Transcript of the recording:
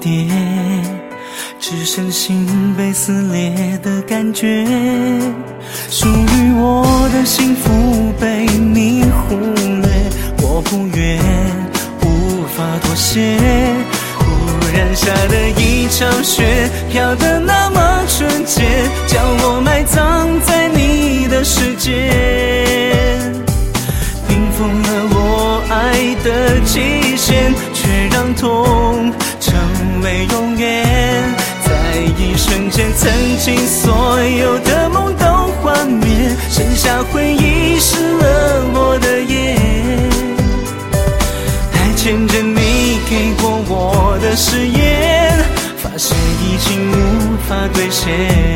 叠，只剩心被撕裂的感觉。属于我的幸福被你忽略，我不愿，无法妥协。忽然下的一场雪，飘得那么纯洁，将我埋葬在你的世界，冰封了我爱的极限，却让痛成为永远。在一瞬间，曾经所有的梦都幻灭，剩下回忆湿了我的眼。还牵着你给过我的誓言，发现已经无法兑现。